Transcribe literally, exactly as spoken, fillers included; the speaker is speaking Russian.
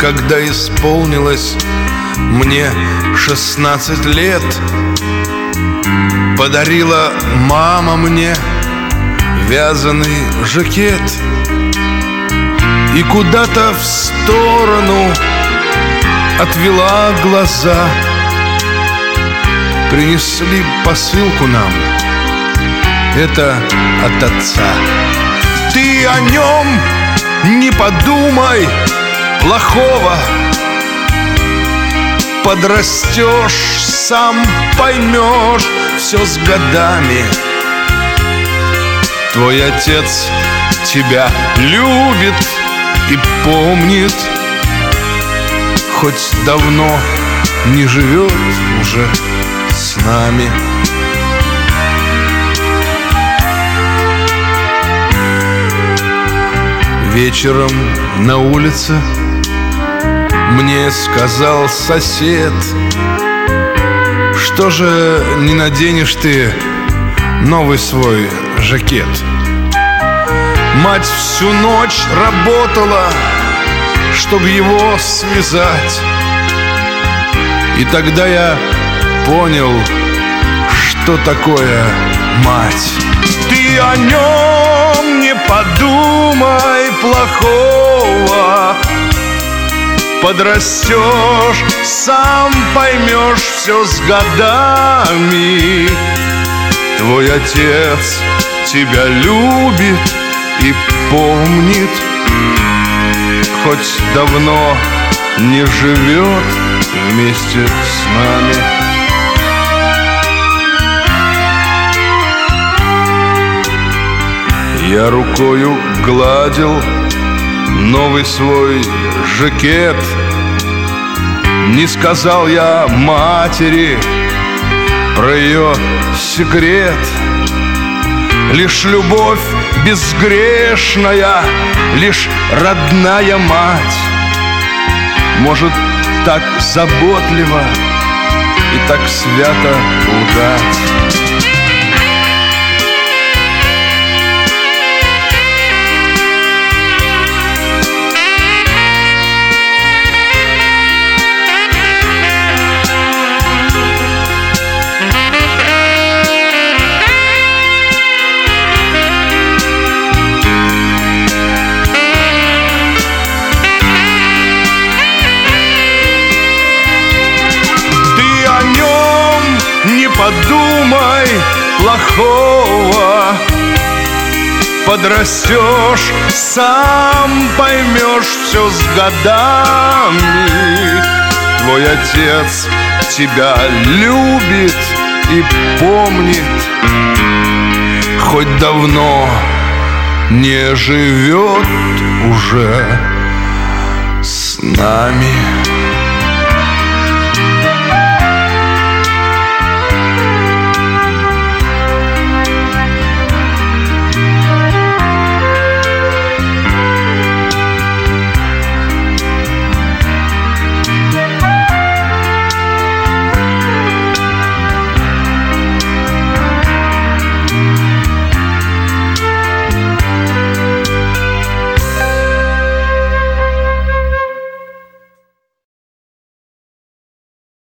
когда исполнилось мне шестнадцать лет, подарила мама мне вязаный жакет. И куда-то в сторону отвела глаза. Принесли посылку нам, это от отца. Ты о нем не подумай плохого. Подрастешь, сам поймешь, все с годами. Твой отец тебя любит и помнит, хоть давно не живет уже с нами. Вечером на улице мне сказал сосед: что же не наденешь ты новый свой жакет? Мать всю ночь работала, чтоб его связать. И тогда я понял, что такое мать. Ты о нем не подумай плохого. Подрастешь, сам поймешь, все с годами. Твой отец тебя любит и помнит, хоть давно не живет вместе с нами. Я рукою гладил новый свой жакет. Не сказал я матери про ее секрет. Лишь любовь безгрешная, лишь родная мать может так заботливо и так свято лгать. Подумай плохого. Подрастешь, сам поймешь, все с годами. Твой отец тебя любит и помнит, хоть давно не живет уже с нами.